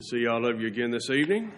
See all of you again this evening.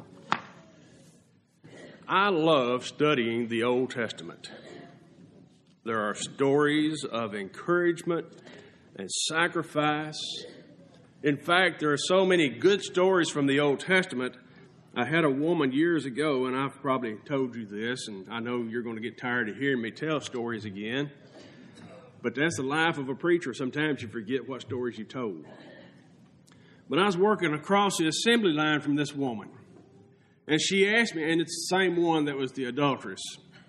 I love studying the Old Testament. There are stories of encouragement and sacrifice. In fact, there are so many good stories from the Old Testament. I had a woman years ago, and I've probably told you this, and I know you're going to get tired of hearing me tell stories again, but that's the life of a preacher. Sometimes you forget what stories you told. But I was working across the assembly line from this woman, and she asked me, and it's the same one that was the adulteress.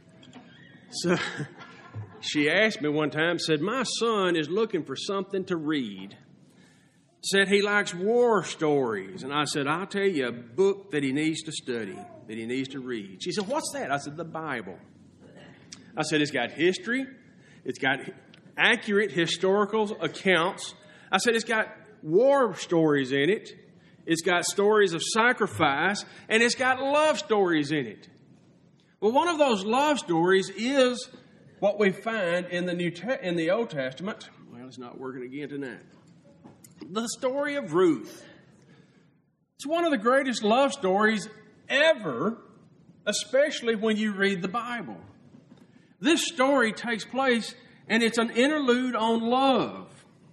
So she asked me one time, said, my son is looking for something to read. Said he likes war stories. And I said, I'll tell you a book that he needs to study, that he needs to read. She said, what's that? I said, the Bible. I said, it's got history. It's got accurate historical accounts. I said, it's got war stories in it. It's got stories of sacrifice, and it's got love stories in it. Well, one of those love stories is what we find in the Old Testament. Well, it's not working again tonight. The story of Ruth. It's one of the greatest love stories ever, especially when you read the Bible. This story takes place, and it's an interlude on love.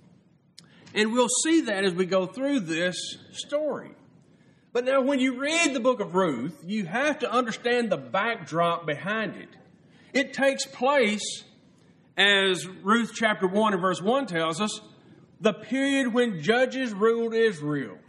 And we'll see that as we go through this story. But now when you read the book of Ruth, you have to understand the backdrop behind it. It takes place, as Ruth chapter 1 and verse 1 tells us, the period when judges ruled Israel.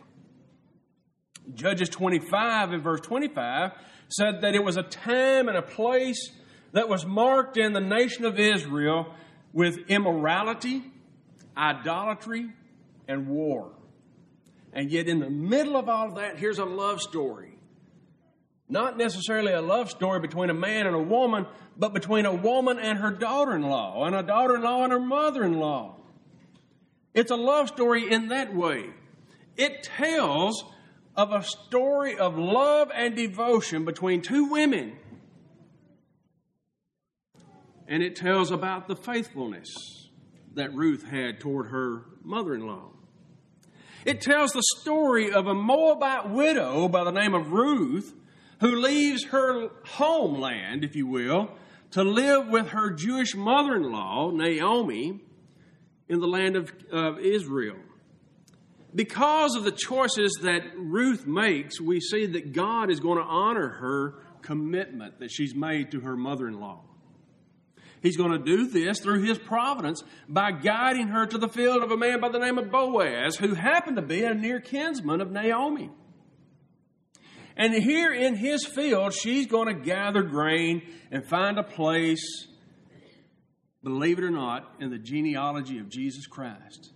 Judges 25 and verse 25 said that it was a time and a place that was marked in the nation of Israel with immorality, idolatry, and war. And yet in the middle of all of that, here's a love story. Not necessarily a love story between a man and a woman, but between a woman and her daughter-in-law, and a daughter-in-law and her mother-in-law. It's a love story in that way. It tells of a story of love and devotion between two women. And it tells about the faithfulness that Ruth had toward her mother-in-law. It tells the story of a Moabite widow by the name of Ruth who leaves her homeland, if you will, to live with her Jewish mother-in-law, Naomi, in the land of Israel. Because of the choices that Ruth makes, we see that God is going to honor her commitment that she's made to her mother-in-law. He's going to do this through his providence by guiding her to the field of a man by the name of Boaz, who happened to be a near kinsman of Naomi. And here in his field, she's going to gather grain and find a place, believe it or not, in the genealogy of Jesus Christ.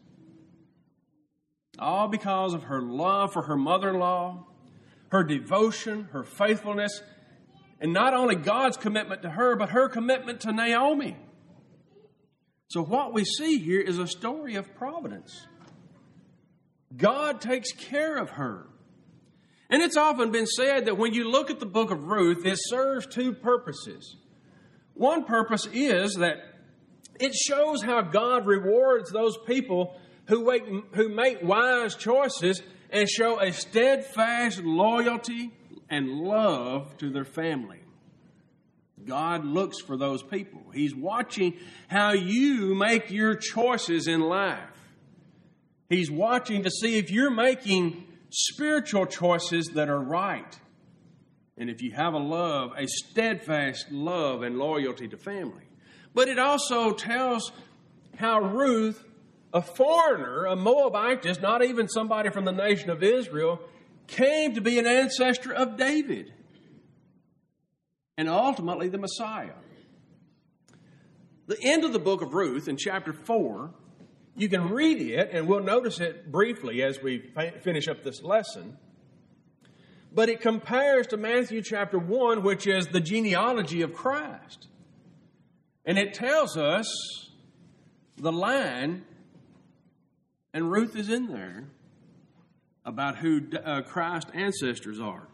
All because of her love for her mother-in-law, her devotion, her faithfulness, and not only God's commitment to her, but her commitment to Naomi. So what we see here is a story of providence. God takes care of her. And it's often been said that when you look at the book of Ruth, it serves two purposes. One purpose is that it shows how God rewards those people who make wise choices and show a steadfast loyalty and love to their family. God looks for those people. He's watching how you make your choices in life. He's watching to see if you're making spiritual choices that are right. And if you have a steadfast love and loyalty to family. But it also tells how Ruth, a foreigner, a Moabitess, not even somebody from the nation of Israel, came to be an ancestor of David and ultimately the Messiah. The end of the book of Ruth in chapter 4, you can read it and we'll notice it briefly as we finish up this lesson. But it compares to Matthew chapter 1, which is the genealogy of Christ. And it tells us the line, and Ruth is in there, about who Christ's ancestors are.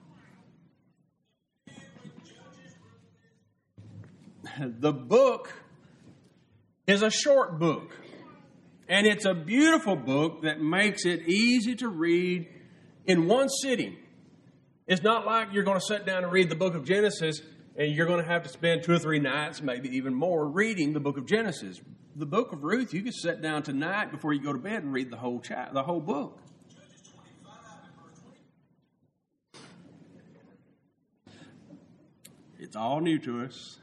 The book is a short book, and it's a beautiful book that makes it easy to read in one sitting. It's not like you're going to sit down and read the book of Genesis and you're going to have to spend 2 or 3 nights, maybe even more, reading the book of Genesis. The book of Ruth, you can sit down tonight before you go to bed and read the whole book. It's all new to us.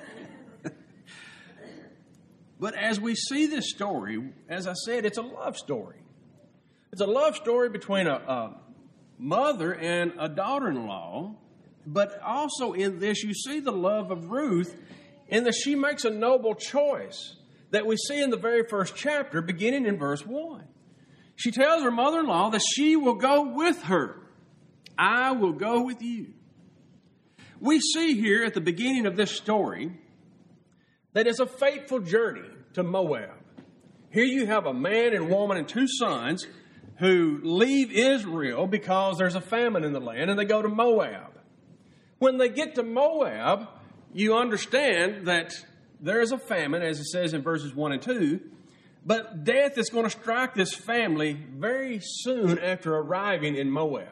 But as we see this story, as I said, it's a love story. It's a love story between a mother and a daughter-in-law. But also in this, you see the love of Ruth in that she makes a noble choice that we see in the very first chapter, beginning in verse 1. She tells her mother-in-law that she will go with her. I will go with you. We see here at the beginning of this story that it's a fateful journey to Moab. Here you have a man and woman and 2 sons who leave Israel because there's a famine in the land, and they go to Moab. When they get to Moab, you understand that there is a famine, as it says in verses 1 and 2, but death is going to strike this family very soon after arriving in Moab.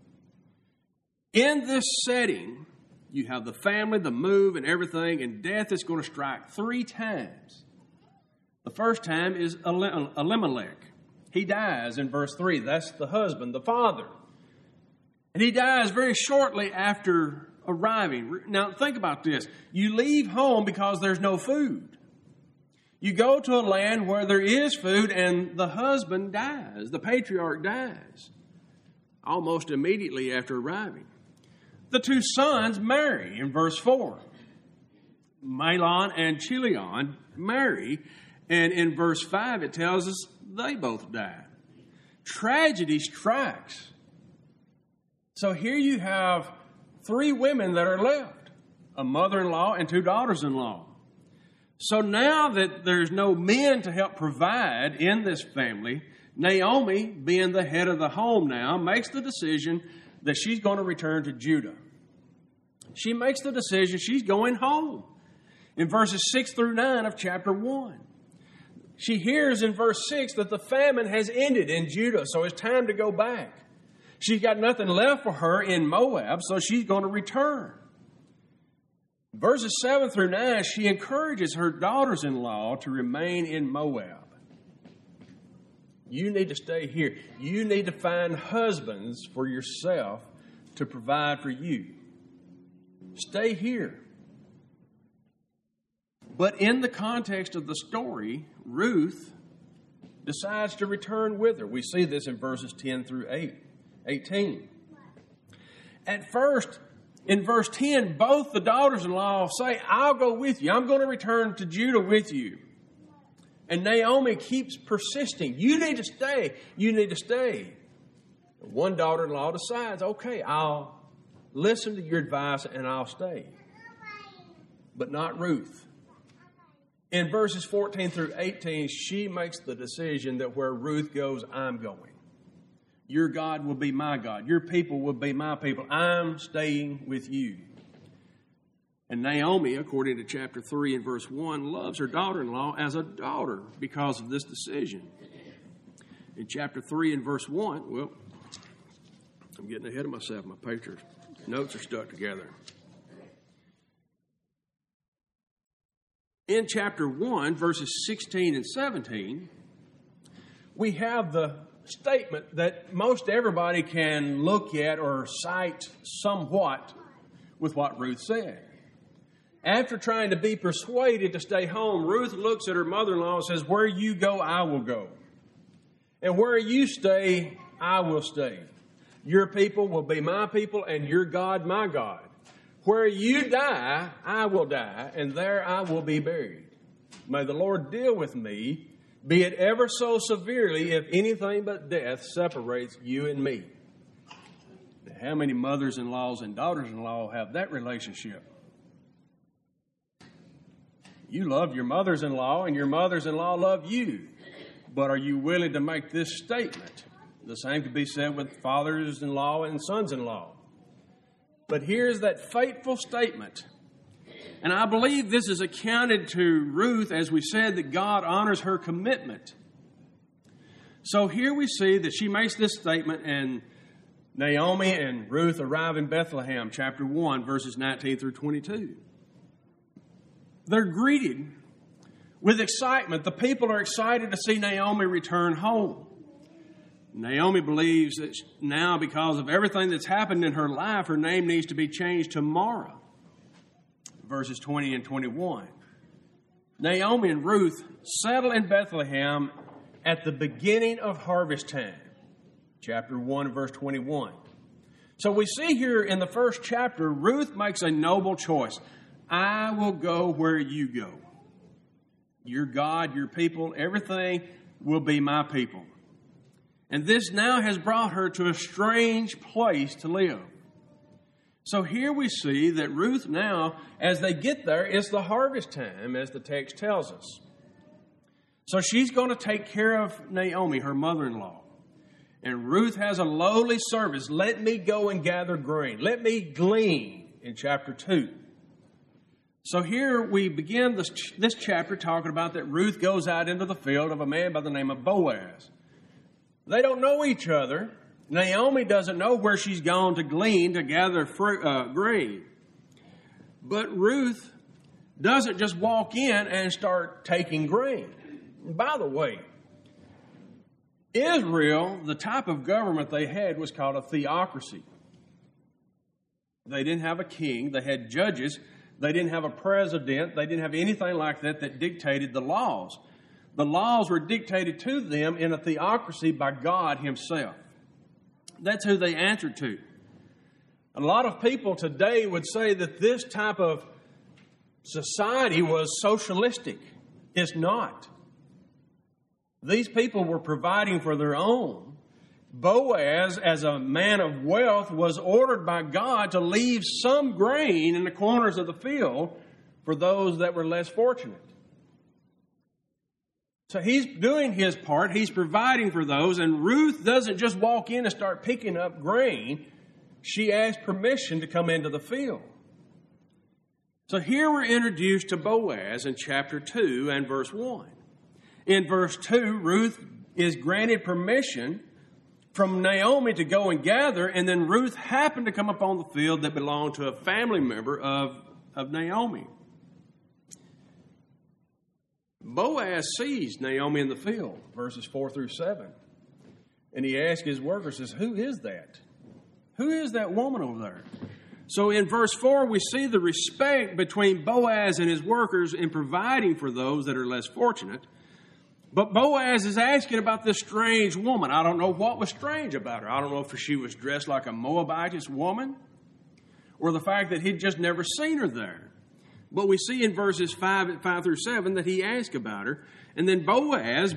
In this setting, you have the family, the move, and everything, and death is going to strike 3 times. The first time is Elimelech. He dies in verse 3. That's the husband, the father. And he dies very shortly after arriving. Now, think about this. You leave home because there's no food. You go to a land where there is food, and the husband dies. The patriarch dies almost immediately after arriving. The 2 sons marry in verse 4. Mahlon and Chilion marry, and in verse 5 it tells us they both die. Tragedy strikes. So here you have 3 women that are left, a mother-in-law and 2 daughters-in-law. So now that there's no men to help provide in this family, Naomi, being the head of the home now, makes the decision that she's going to return to Judah. She makes the decision she's going home. In verses 6 through 9 of chapter 1. She hears in verse 6 that the famine has ended in Judah, so it's time to go back. She's got nothing left for her in Moab, so she's going to return. Verses 7 through 9, she encourages her daughters-in-law to remain in Moab. You need to stay here. You need to find husbands for yourself to provide for you. Stay here. But in the context of the story, Ruth decides to return with her. We see this in verses 10 through 18. At first, in verse 10, both the daughters-in-law say, I'll go with you. I'm going to return to Judah with you. And Naomi keeps persisting. You need to stay. You need to stay. One daughter-in-law decides, okay, I'll listen to your advice and I'll stay. But not Ruth. In verses 14 through 18, she makes the decision that where Ruth goes, I'm going. Your God will be my God. Your people will be my people. I'm staying with you. And Naomi, according to chapter 3 and verse 1, loves her daughter-in-law as a daughter because of this decision. In chapter 3 and verse 1, well, I'm getting ahead of myself. My picture notes are stuck together. In chapter 1, verses 16 and 17, we have the statement that most everybody can look at or cite somewhat with what Ruth said. After trying to be persuaded to stay home, Ruth looks at her mother-in-law and says, where you go, I will go. And where you stay, I will stay. Your people will be my people, and your God, my God. Where you die, I will die, and there I will be buried. May the Lord deal with me, be it ever so severely, if anything but death separates you and me. Now, how many mothers-in-laws and daughters-in-law have that relationship? You love your mothers-in-law, and your mothers-in-law love you. But are you willing to make this statement? The same could be said with fathers-in-law and sons-in-law. But here's that fateful statement. And I believe this is accounted to Ruth, as we said, that God honors her commitment. So here we see that she makes this statement, and Naomi and Ruth arrive in Bethlehem, chapter 1, verses 19 through 22. They're greeted with excitement. The people are excited to see Naomi return home. Naomi believes that now, because of everything that's happened in her life, her name needs to be changed to Mara. Verses 20 and 21. Naomi and Ruth settle in Bethlehem at the beginning of harvest time. Chapter 1, verse 21. So we see here in the first chapter, Ruth makes a noble choice. I will go where you go. Your God, your people, everything will be my people. And this now has brought her to a strange place to live. So here we see that Ruth now, as they get there, it's the harvest time, as the text tells us. So she's going to take care of Naomi, her mother-in-law. And Ruth has a lowly service. Let me go and gather grain. Let me glean, in chapter 2. So here we begin this chapter talking about that Ruth goes out into the field of a man by the name of Boaz. They don't know each other. Naomi doesn't know where she's gone to glean, to gather grain. But Ruth doesn't just walk in and start taking grain. And by the way, Israel, the type of government they had was called a theocracy. They didn't have a king. They had judges. They didn't have a president. They didn't have anything like that dictated the laws. The laws were dictated to them in a theocracy by God himself. That's who they answered to. A lot of people today would say that this type of society was socialistic. It's not. These people were providing for their own. Boaz, as a man of wealth, was ordered by God to leave some grain in the corners of the field for those that were less fortunate. So he's doing his part. He's providing for those. And Ruth doesn't just walk in and start picking up grain. She asks permission to come into the field. So here we're introduced to Boaz in chapter 2 and verse 1. In verse 2, Ruth is granted permission from Naomi to go and gather, and then Ruth happened to come upon the field that belonged to a family member of Naomi. Boaz sees Naomi in the field, verses 4 through 7. And he asks his workers, says, who is that? Who is that woman over there? So in verse 4, we see the respect between Boaz and his workers in providing for those that are less fortunate. But Boaz is asking about this strange woman. I don't know what was strange about her. I don't know if she was dressed like a Moabitess woman or the fact that he'd just never seen her there. But we see in verses 5 through 7 that he asked about her. And then Boaz,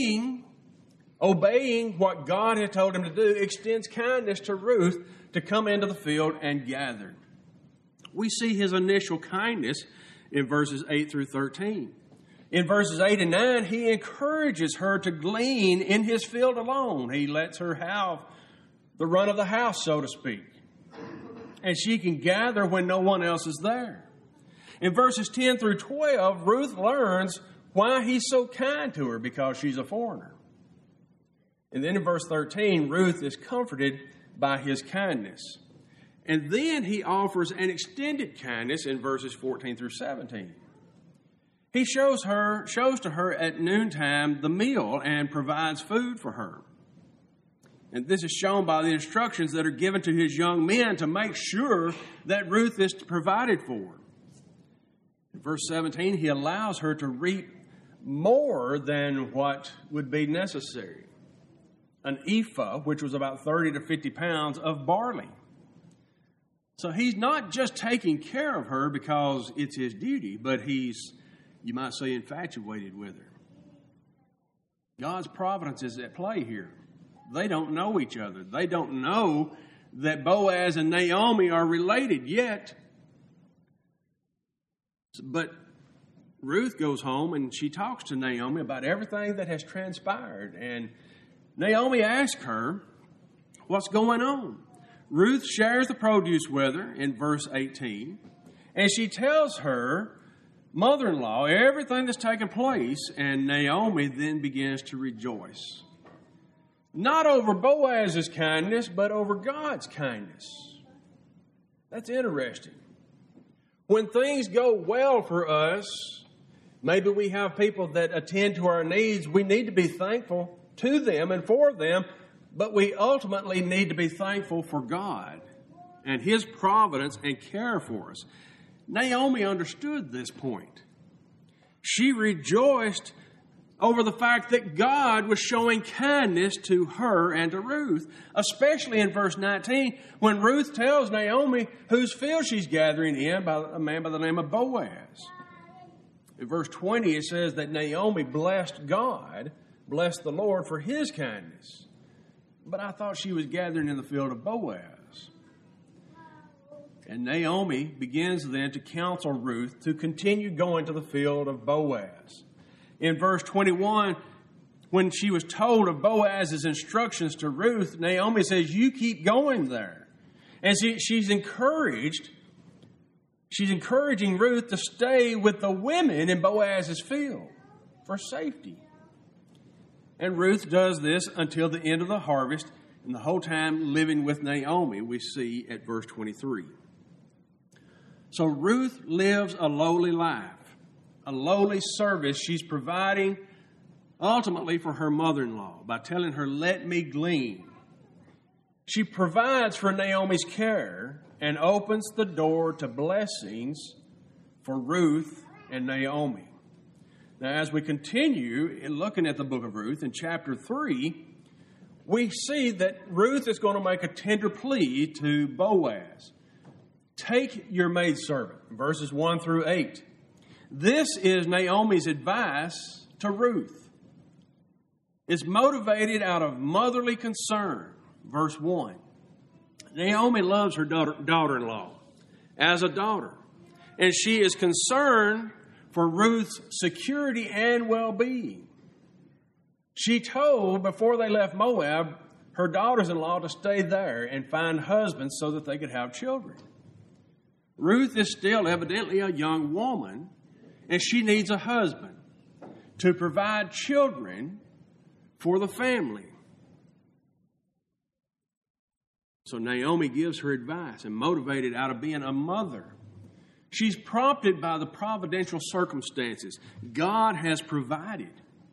obeying what God had told him to do, extends kindness to Ruth to come into the field and gather. We see his initial kindness in verses 8 through 13. In verses 8 and 9, he encourages her to glean in his field alone. He lets her have the run of the house, so to speak. And she can gather when no one else is there. In verses 10 through 12, Ruth learns why he's so kind to her, because she's a foreigner. And then in verse 13, Ruth is comforted by his kindness. And then he offers an extended kindness in verses 14 through 17. He shows to her at noontime the meal and provides food for her. And this is shown by the instructions that are given to his young men to make sure that Ruth is provided for. In verse 17, he allows her to reap more than what would be necessary. An ephah, which was about 30 to 50 pounds of barley. So he's not just taking care of her because it's his duty, but he's, you might say, infatuated with her. God's providence is at play here. They don't know each other. They don't know that Boaz and Naomi are related yet. But Ruth goes home and she talks to Naomi about everything that has transpired. And Naomi asks her, what's going on? Ruth shares the produce with her in verse 18. And she tells her mother-in-law everything that's taken place. And Naomi then begins to rejoice. Not over Boaz's kindness, but over God's kindness. That's interesting. When things go well for us, maybe we have people that attend to our needs. We need to be thankful to them and for them, but we ultimately need to be thankful for God and His providence and care for us. Naomi understood this point. She rejoiced over the fact that God was showing kindness to her and to Ruth, especially in verse 19, when Ruth tells Naomi whose field she's gathering in by a man by the name of Boaz. In verse 20, it says that Naomi blessed God, blessed the Lord for His kindness. But I thought she was gathering in the field of Boaz. And Naomi begins then to counsel Ruth to continue going to the field of Boaz. In verse 21, when she was told of Boaz's instructions to Ruth, Naomi says, you keep going there. And she's encouraging Ruth to stay with the women in Boaz's field for safety. And Ruth does this until the end of the harvest, and the whole time living with Naomi, we see at verse 23. So Ruth lives a lowly life, a lowly service she's providing ultimately for her mother-in-law by telling her, let me glean. She provides for Naomi's care and opens the door to blessings for Ruth and Naomi. Now, as we continue in looking at the book of Ruth in chapter 3, we see that Ruth is going to make a tender plea to Boaz. Take your maidservant, verses 1 through 8. This is Naomi's advice to Ruth. It's motivated out of motherly concern. Verse 1. Naomi loves her daughter-in-law as a daughter, and she is concerned for Ruth's security and well-being. She told, before they left Moab, her daughters-in-law to stay there and find husbands so that they could have children. Ruth is still evidently a young woman, and she needs a husband to provide children for the family. So Naomi gives her advice and motivated out of being a mother. She's prompted by the providential circumstances God has provided.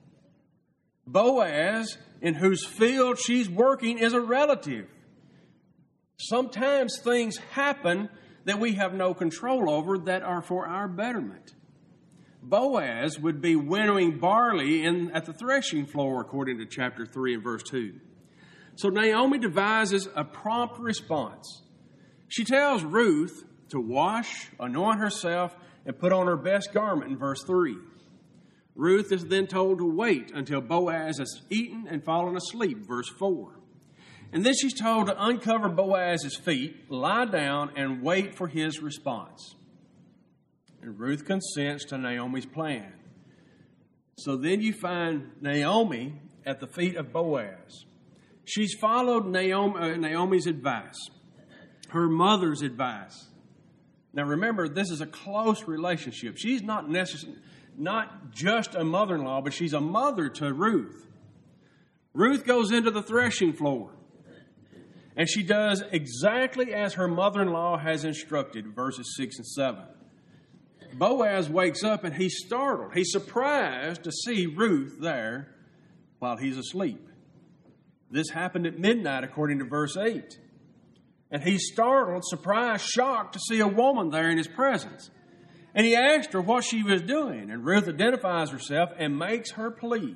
Boaz, in whose field she's working, is a relative. Sometimes things happen that we have no control over that are for our betterment. Boaz would be winnowing barley at the threshing floor, according to chapter 3 and verse 2. So Naomi devises a prompt response. She tells Ruth to wash, anoint herself, and put on her best garment in verse 3. Ruth is then told to wait until Boaz has eaten and fallen asleep, verse 4. And then she's told to uncover Boaz's feet, lie down, and wait for his response. And Ruth consents to Naomi's plan. So then you find Naomi at the feet of Boaz. She's followed Naomi's advice, her mother's advice. Now remember, this is a close relationship. She's not just a mother-in-law, but she's a mother to Ruth. Ruth goes into the threshing floor, and she does exactly as her mother-in-law has instructed, verses 6 and 7. Boaz wakes up and he's startled. He's surprised to see Ruth there while he's asleep. This happened at midnight, according to verse 8. And he's startled, surprised, shocked to see a woman there in his presence. And he asked her what she was doing. And Ruth identifies herself and makes her plea.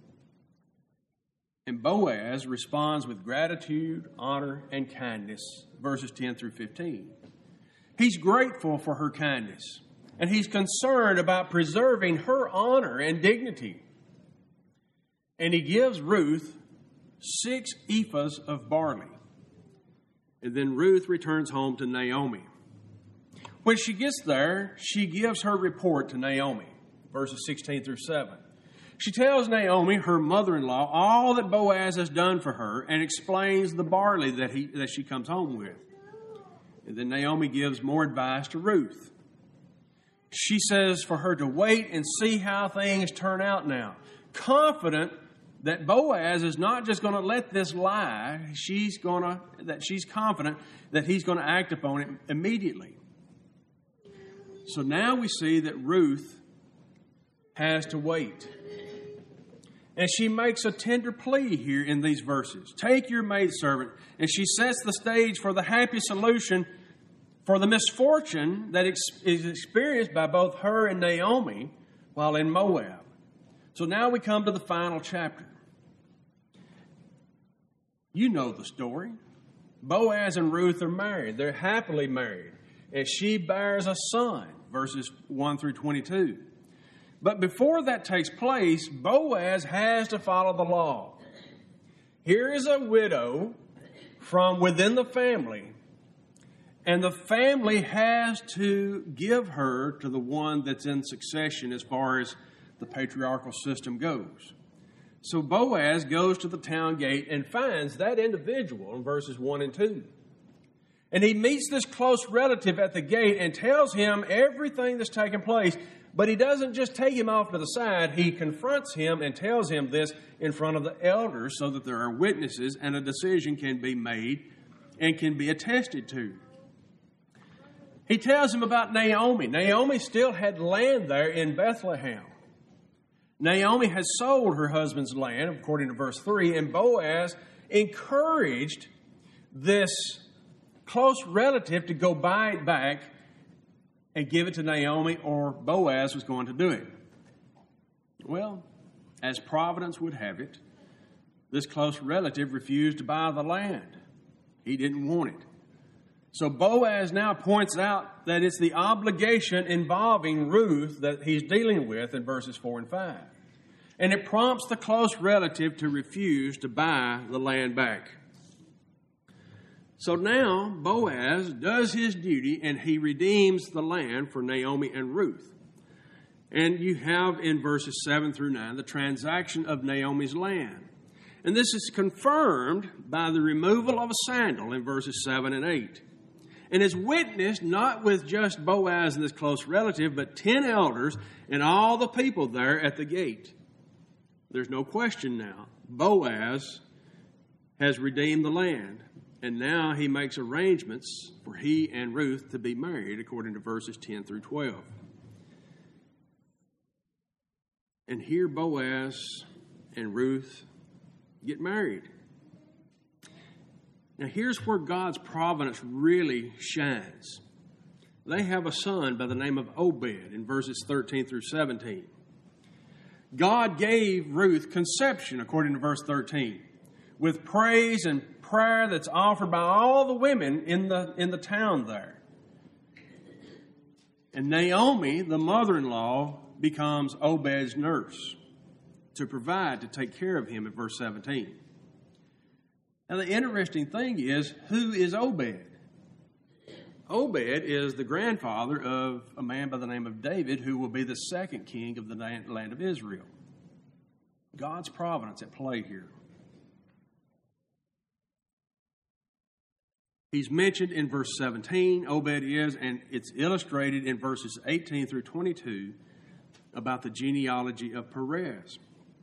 And Boaz responds with gratitude, honor, and kindness, verses 10 through 15. He's grateful for her kindness, and he's concerned about preserving her honor and dignity. And he gives Ruth 6 ephahs of barley. And then Ruth returns home to Naomi. When she gets there, she gives her report to Naomi, verses 16 through 7. She tells Naomi, her mother-in-law, all that Boaz has done for her and explains the barley that she comes home with. And then Naomi gives more advice to Ruth. She says for her to wait and see how things turn out now, confident that Boaz is not just going to let this lie. That she's confident that he's going to act upon it immediately. So now we see that Ruth has to wait. And she makes a tender plea here in these verses. Take your maidservant. And she sets the stage for the happy solution for the misfortune that is experienced by both her and Naomi while in Moab. So now we come to the final chapter. You know the story. Boaz and Ruth are married. They're happily married. And she bears a son, verses 1 through 22. But before that takes place, Boaz has to follow the law. Here is a widow from within the family, and the family has to give her to the one that's in succession as far as the patriarchal system goes. So Boaz goes to the town gate and finds that individual in verses 1 and 2. And he meets this close relative at the gate and tells him everything that's taken place. But he doesn't just take him off to the side. He confronts him and tells him this in front of the elders so that there are witnesses and a decision can be made and can be attested to. He tells him about Naomi. Naomi still had land there in Bethlehem. Naomi had sold her husband's land, according to verse 3, and Boaz encouraged this close relative to go buy it back and give it to Naomi, or Boaz was going to do it. Well, as providence would have it, this close relative refused to buy the land. He didn't want it. So Boaz now points out that it's the obligation involving Ruth that he's dealing with in verses 4 and 5. And it prompts the close relative to refuse to buy the land back. So now Boaz does his duty and he redeems the land for Naomi and Ruth. And you have in verses 7 through 9 the transaction of Naomi's land. And this is confirmed by the removal of a sandal in verses 7 and 8. And is witnessed not with just Boaz and this close relative, but 10 elders and all the people there at the gate. There's no question now. Boaz has redeemed the land. And now he makes arrangements for he and Ruth to be married, according to verses 10 through 12. And here Boaz and Ruth get married. Now here's where God's providence really shines. They have a son by the name of Obed in verses 13 through 17. God gave Ruth conception, according to verse 13, with praise and prayer that's offered by all the women in the town there. And Naomi, the mother-in-law, becomes Obed's nurse to provide, to take care of him in verse 17. Now the interesting thing is, who is Obed? Obed is the grandfather of a man by the name of David, who will be the second king of the land of Israel. God's providence at play here. He's mentioned in verse 17, Obed is, and it's illustrated in verses 18 through 22 about the genealogy of Perez.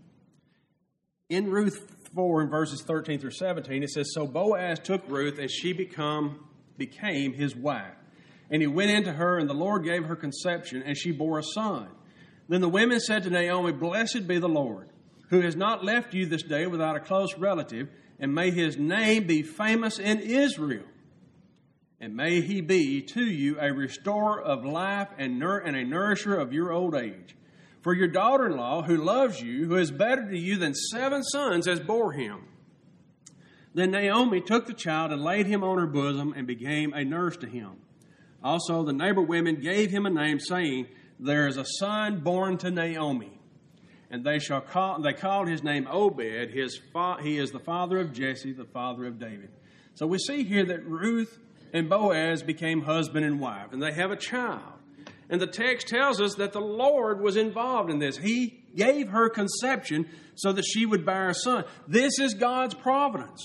In Ruth 4, in verses 13 through 17, it says, So Boaz took Ruth, and she became his wife. And he went into her, and the Lord gave her conception, and she bore a son. Then the women said to Naomi, Blessed be the Lord, who has not left you this day without a close relative, and may his name be famous in Israel. And may he be to you a restorer of life and a nourisher of your old age. For your daughter-in-law, who loves you, who is better to you than 7 sons, has bore him. Then Naomi took the child and laid him on her bosom and became a nurse to him. Also the neighbor women gave him a name, saying, There is a son born to Naomi. And they called his name Obed. He is the father of Jesse, the father of David. So we see here that Ruth and Boaz became husband and wife, and they have a child. And the text tells us that the Lord was involved in this. He gave her conception so that she would bear a son. This is God's providence.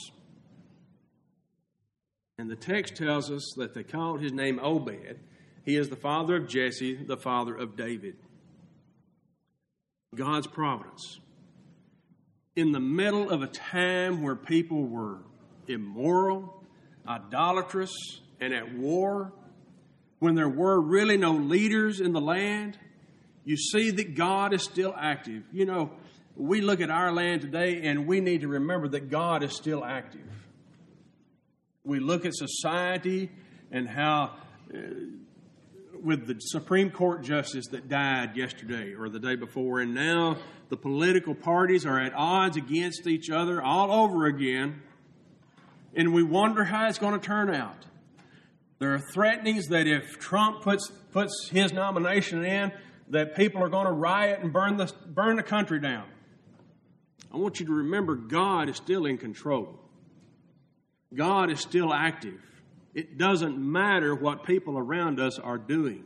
And the text tells us that they called his name Obed. He is the father of Jesse, the father of David. God's providence. in the middle of a time where people were immoral, idolatrous, and at war, when there were really no leaders in the land, you see that God is still active. You know, we look at our land today and we need to remember that God is still active. We look at society and how, with the Supreme Court justice that died yesterday or the day before, and now the political parties are at odds against each other all over again, and we wonder how it's going to turn out. There are threatenings that if Trump puts his nomination in, that people are going to riot and burn the country down. I want you to remember God is still in control. God is still active. It doesn't matter what people around us are doing.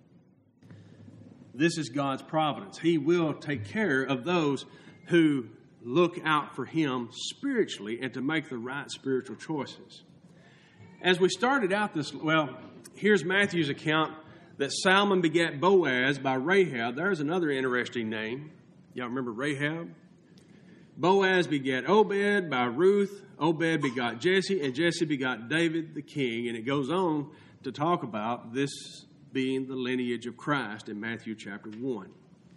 This is God's providence. He will take care of those who look out for Him spiritually and to make the right spiritual choices. As we started out here's Matthew's account that Salmon begat Boaz by Rahab. There's another interesting name. Y'all remember Rahab? Boaz begat Obed by Ruth. Obed begot Jesse, and Jesse begot David the king. And it goes on to talk about this being the lineage of Christ in Matthew chapter 1.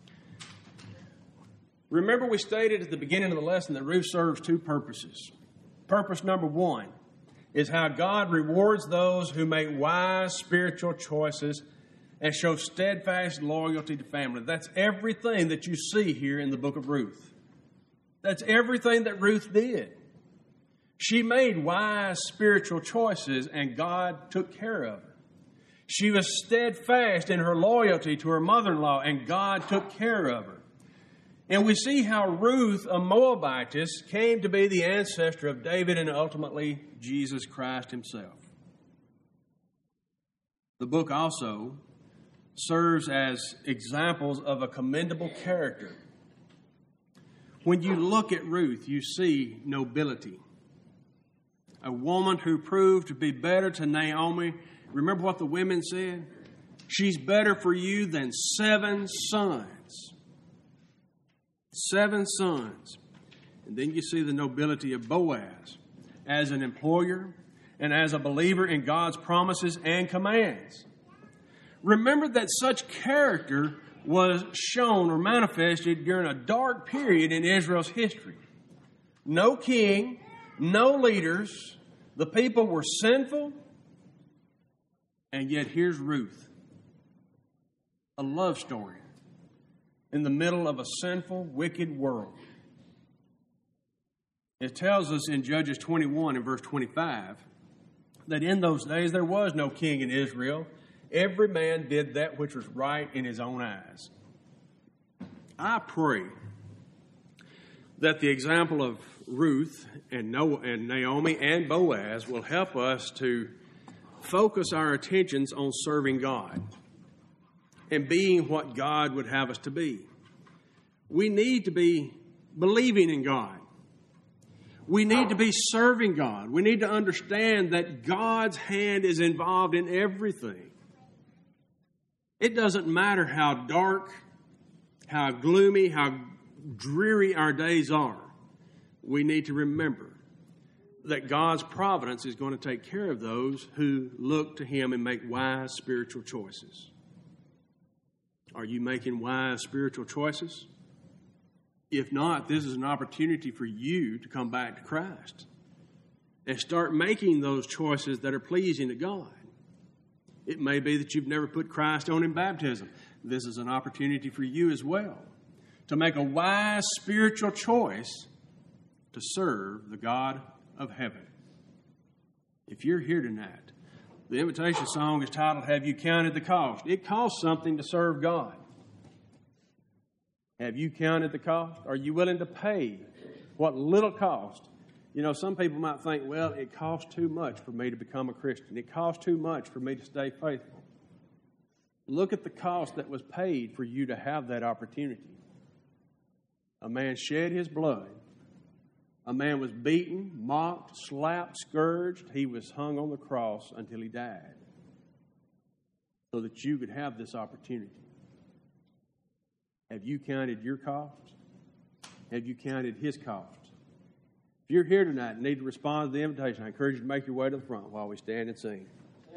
Remember, we stated at the beginning of the lesson that Ruth serves two purposes. Purpose number one is how God rewards those who make wise spiritual choices and show steadfast loyalty to family. That's everything that you see here in the book of Ruth. That's everything that Ruth did. She made wise spiritual choices, and God took care of her. She was steadfast in her loyalty to her mother-in-law, and God took care of her. And we see how Ruth, a Moabitess, came to be the ancestor of David and ultimately Jesus Christ himself. The book also serves as examples of a commendable character. When you look at Ruth, you see nobility. A woman who proved to be better to Naomi. Remember what the women said? She's better for you than 7 sons. 7 sons. And then you see the nobility of Boaz as an employer and as a believer in God's promises and commands. Remember that such character was shown or manifested during a dark period in Israel's history. No king, no leaders. The people were sinful. And yet here's Ruth, a love story in the middle of a sinful, wicked world. It tells us in Judges 21 and verse 25 that in those days there was no king in Israel. Every man did that which was right in his own eyes. I pray that the example of Ruth and Naomi and Boaz will help us to focus our attentions on serving God and being what God would have us to be. We need to be believing in God. We need to be serving God. We need to understand that God's hand is involved in everything. It doesn't matter how dark, how gloomy, how dreary our days are. We need to remember that God's providence is going to take care of those who look to Him and make wise spiritual choices. Are you making wise spiritual choices? If not, this is an opportunity for you to come back to Christ and start making those choices that are pleasing to God. It may be that you've never put Christ on in baptism. This is an opportunity for you as well to make a wise spiritual choice to serve the God of heaven. If you're here tonight, the invitation song is titled, Have You Counted the Cost? It costs something to serve God. Have you counted the cost? Are you willing to pay what little cost? You know, some people might think, well, it costs too much for me to become a Christian. It costs too much for me to stay faithful. Look at the cost that was paid for you to have that opportunity. A man shed his blood. A man was beaten, mocked, slapped, scourged. He was hung on the cross until he died so that you could have this opportunity. Have you counted your cost? Have you counted his cost? If you're here tonight and need to respond to the invitation, I encourage you to make your way to the front while we stand and sing.